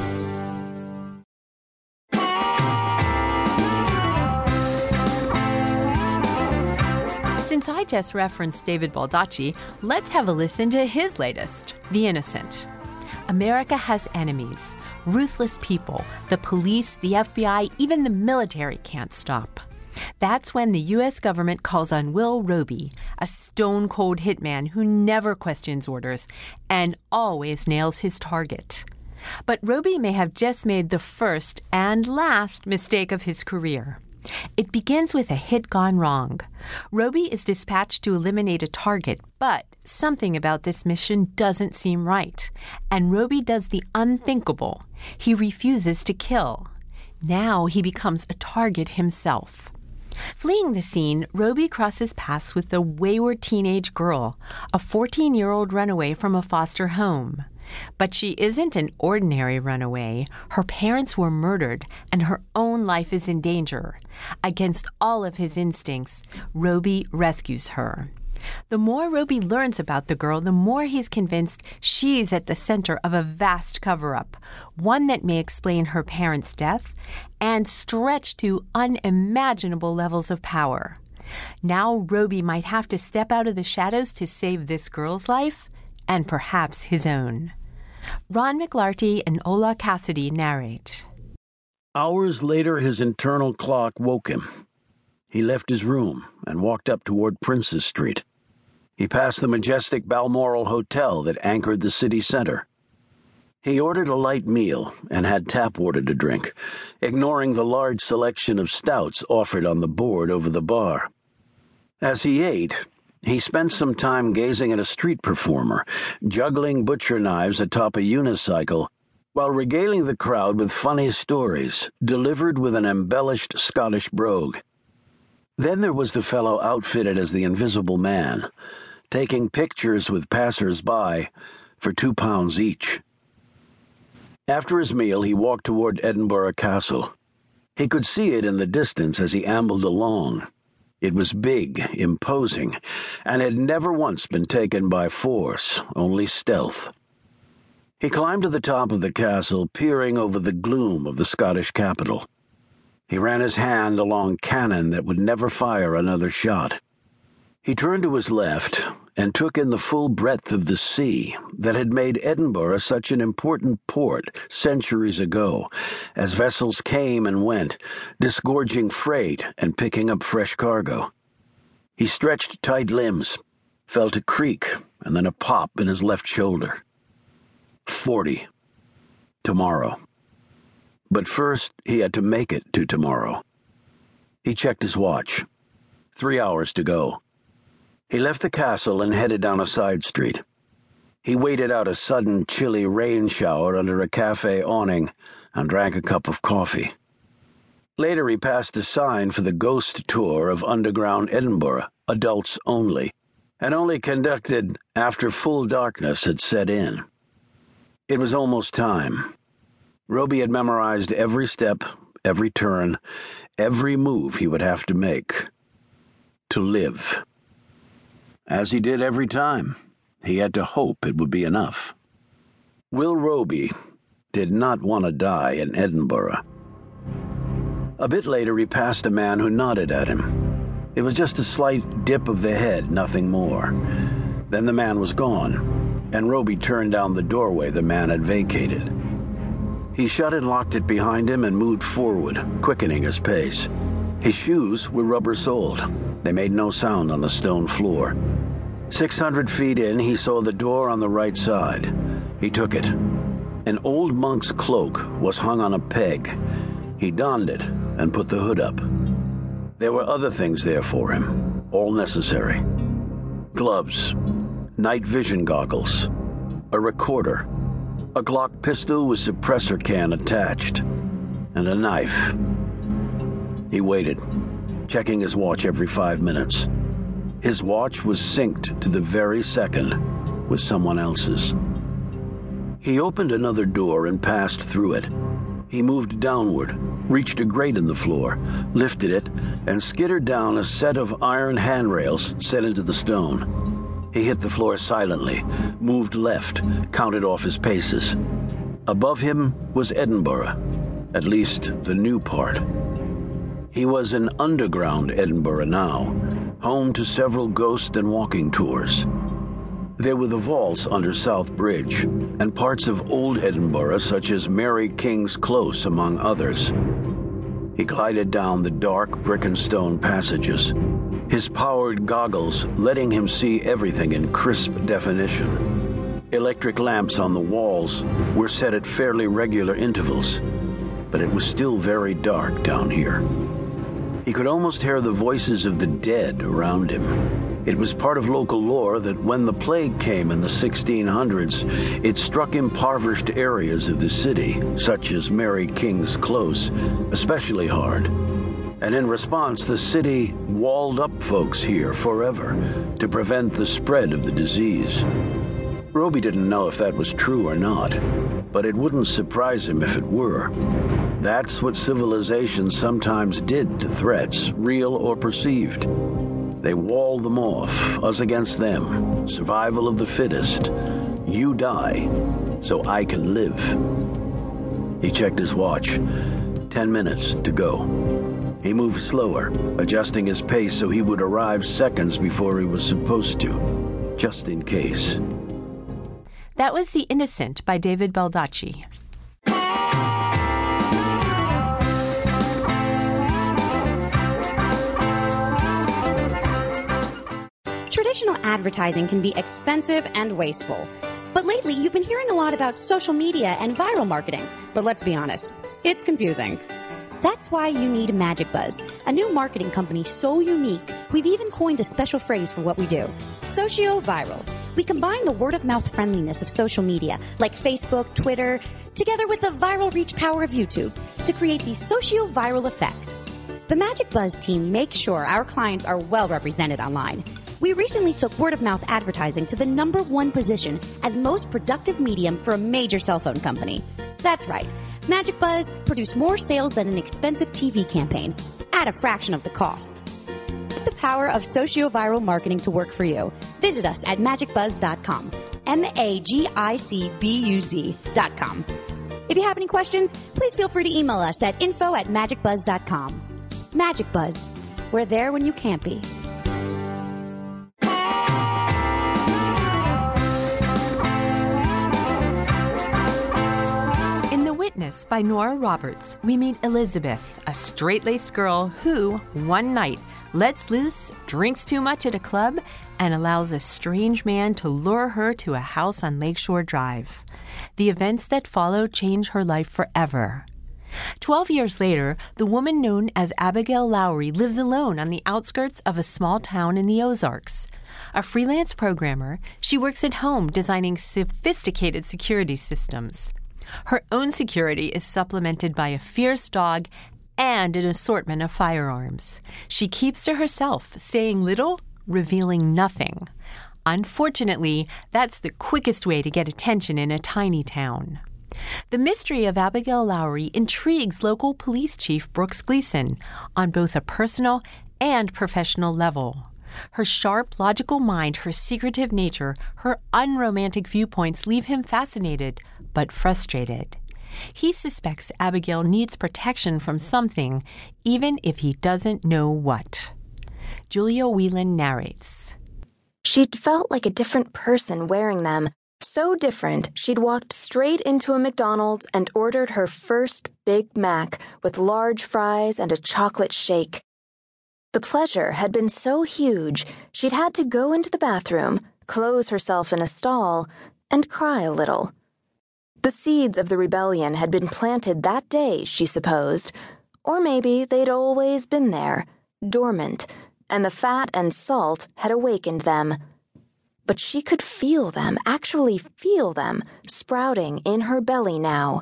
Since I just referenced David Baldacci, let's have a listen to his latest, The Innocent. America has enemies, ruthless people. The police, the F B I, even the military can't stop. That's when the U S government calls on Will Roby, a stone-cold hitman who never questions orders and always nails his target. But Roby may have just made the first and last mistake of his career. It begins with a hit gone wrong. Roby is dispatched to eliminate a target, but something about this mission doesn't seem right. And Roby does the unthinkable. He refuses to kill. Now he becomes a target himself. Fleeing the scene, Roby crosses paths with a wayward teenage girl, a fourteen-year-old runaway from a foster home. But she isn't an ordinary runaway. Her parents were murdered, and her own life is in danger. Against all of his instincts, Roby rescues her. The more Roby learns about the girl, the more he's convinced she's at the center of a vast cover-up, one that may explain her parents' death and stretch to unimaginable levels of power. Now Roby might have to step out of the shadows to save this girl's life, and perhaps his own. Ron McLarty and Ola Cassidy narrate. Hours later, his internal clock woke him. He left his room and walked up toward Princes Street. He passed the majestic Balmoral Hotel that anchored the city center. He ordered a light meal and had tap water to drink, ignoring the large selection of stouts offered on the board over the bar. As he ate, he spent some time gazing at a street performer, juggling butcher knives atop a unicycle, while regaling the crowd with funny stories, delivered with an embellished Scottish brogue. Then there was the fellow outfitted as the Invisible Man, taking pictures with passers-by for two pounds each. After his meal, he walked toward Edinburgh Castle. He could see it in the distance as he ambled along. It was big, imposing, and had never once been taken by force, only stealth. He climbed to the top of the castle, peering over the gloom of the Scottish capital. He ran his hand along cannon that would never fire another shot. He turned to his left and took in the full breadth of the sea that had made Edinburgh such an important port centuries ago, as vessels came and went, disgorging freight and picking up fresh cargo. He stretched tight limbs, felt a creak, and then a pop in his left shoulder. Forty. Tomorrow. But first, he had to make it to tomorrow. He checked his watch. Three hours to go. He left the castle and headed down a side street. He waited out a sudden chilly rain shower under a cafe awning and drank a cup of coffee. Later he passed a sign for the ghost tour of underground Edinburgh, adults only, and only conducted after full darkness had set in. It was almost time. Roby had memorized every step, every turn, every move he would have to make. To live. As he did every time, he had to hope it would be enough. Will Roby did not want to die in Edinburgh. A bit later he passed a man who nodded at him. It was just a slight dip of the head, nothing more. Then the man was gone, and Roby turned down the doorway the man had vacated. He shut and locked it behind him and moved forward, quickening his pace. His shoes were rubber-soled. They made no sound on the stone floor. Six hundred feet in, he saw the door on the right side. He took it. An old monk's cloak was hung on a peg. He donned it and put the hood up. There were other things there for him, all necessary. Gloves, night vision goggles, a recorder, a Glock pistol with suppressor can attached, and a knife. He waited, checking his watch every five minutes. His watch was synced to the very second with someone else's. He opened another door and passed through it. He moved downward, reached a grate in the floor, lifted it, and skittered down a set of iron handrails set into the stone. He hit the floor silently, moved left, counted off his paces. Above him was Edinburgh, at least the new part. He was in underground Edinburgh now, home to several ghost and walking tours. There were the vaults under South Bridge, and parts of old Edinburgh such as Mary King's Close, among others. He glided down the dark brick and stone passages, his powered goggles letting him see everything in crisp definition. Electric lamps on the walls were set at fairly regular intervals, but it was still very dark down here. He could almost hear the voices of the dead around him. It was part of local lore that when the plague came in the sixteen hundreds, it struck impoverished areas of the city, such as Mary King's Close, especially hard. And in response, the city walled up folks here forever to prevent the spread of the disease. Roby didn't know if that was true or not, but it wouldn't surprise him if it were. That's what civilization sometimes did to threats, real or perceived. They walled them off, us against them, survival of the fittest. You die, so I can live. He checked his watch. Ten minutes to go. He moved slower, adjusting his pace so he would arrive seconds before he was supposed to, just in case. That was The Innocent by David Baldacci. Traditional advertising can be expensive and wasteful. But lately, you've been hearing a lot about social media and viral marketing. But let's be honest, it's confusing. That's why you need MagicBuzz, a new marketing company so unique, we've even coined a special phrase for what we do. Socio-viral. We combine the word-of-mouth friendliness of social media, like Facebook, Twitter, together with the viral reach power of YouTube, to create the socio-viral effect. The MagicBuzz team makes sure our clients are well represented online. We recently took word-of-mouth advertising to the number one position as most productive medium for a major cell phone company. That's right. MagicBuzz produced more sales than an expensive T V campaign, at a fraction of the cost. Put the power of socio-viral marketing to work for you. Visit us at magic buzz dot com. M A G I C B U Z dot com. If you have any questions, please feel free to email us at info at magic buzz dot com. Magic Buzz. We're there when you can't be. In The Witness by Nora Roberts, we meet Elizabeth, a straight-laced girl who, one night, lets loose, drinks too much at a club, and allows a strange man to lure her to a house on Lakeshore Drive. The events that follow change her life forever. Twelve years later, the woman known as Abigail Lowry lives alone on the outskirts of a small town in the Ozarks. A freelance programmer, she works at home designing sophisticated security systems. Her own security is supplemented by a fierce dog and an assortment of firearms. She keeps to herself, saying little, revealing nothing. Unfortunately, that's the quickest way to get attention in a tiny town. The mystery of Abigail Lowry intrigues local police chief Brooks Gleason on both a personal and professional level. Her sharp, logical mind, her secretive nature, her unromantic viewpoints leave him fascinated, but frustrated. He suspects Abigail needs protection from something, even if he doesn't know what. Julia Whelan narrates. She'd felt like a different person wearing them, so different she'd walked straight into a McDonald's and ordered her first Big Mac with large fries and a chocolate shake. The pleasure had been so huge she'd had to go into the bathroom, close herself in a stall, and cry a little. The seeds of the rebellion had been planted that day, she supposed, or maybe they'd always been there, dormant, and the fat and salt had awakened them. But she could feel them, actually feel them, sprouting in her belly now.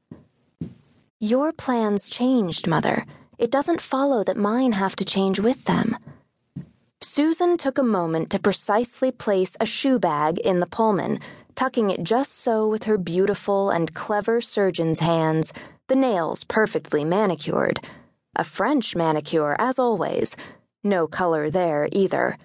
Your plans changed, Mother. It doesn't follow that mine have to change with them. Susan took a moment to precisely place a shoe bag in the Pullman, tucking it just so with her beautiful and clever surgeon's hands, the nails perfectly manicured. A French manicure, as always. No color there, either.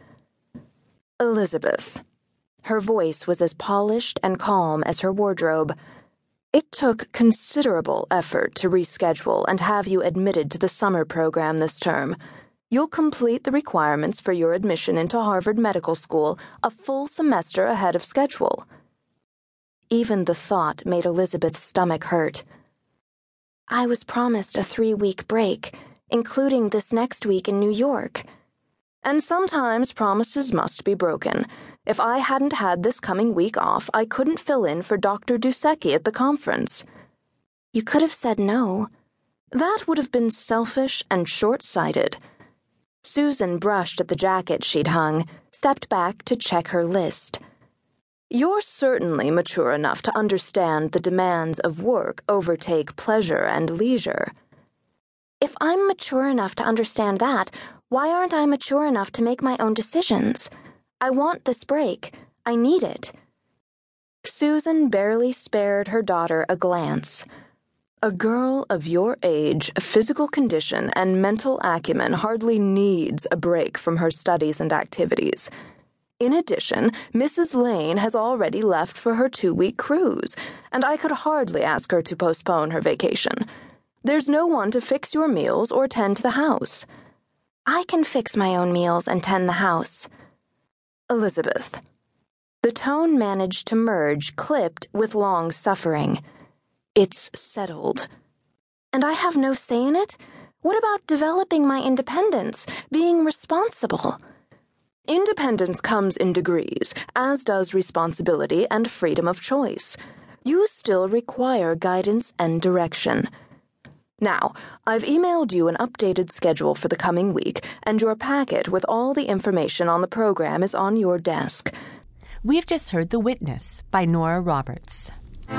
Elizabeth. Her voice was as polished and calm as her wardrobe. It took considerable effort to reschedule and have you admitted to the summer program this term. You'll complete the requirements for your admission into Harvard Medical School a full semester ahead of schedule. Even the thought made Elizabeth's stomach hurt. I was promised a three-week break, including this next week in New York. And sometimes promises must be broken. If I hadn't had this coming week off, I couldn't fill in for Doctor Dusecki at the conference. You could have said no. That would have been selfish and short-sighted. Susan brushed at the jacket she'd hung, stepped back to check her list. You're certainly mature enough to understand the demands of work overtake pleasure and leisure. If I'm mature enough to understand that, why aren't I mature enough to make my own decisions? I want this break. I need it. Susan barely spared her daughter a glance. A girl of your age, physical condition, and mental acumen hardly needs a break from her studies and activities. In addition, Missus Lane has already left for her two-week cruise, and I could hardly ask her to postpone her vacation. There's no one to fix your meals or tend to the house. I can fix my own meals and tend the house. Elizabeth. The tone managed to merge, clipped with long suffering. It's settled. And I have no say in it? What about developing my independence, being responsible? Independence comes in degrees, as does responsibility and freedom of choice. You still require guidance and direction. Now, I've emailed you an updated schedule for the coming week, and your packet with all the information on the program is on your desk. We've just heard The Witness by Nora Roberts.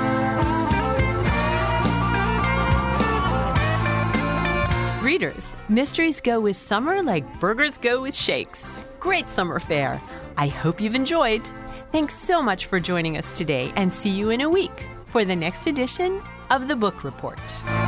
Readers, mysteries go with summer like burgers go with shakes. Great summer fare. I hope you've enjoyed. Thanks so much for joining us today, and see you in a week for the next edition of The Book Report.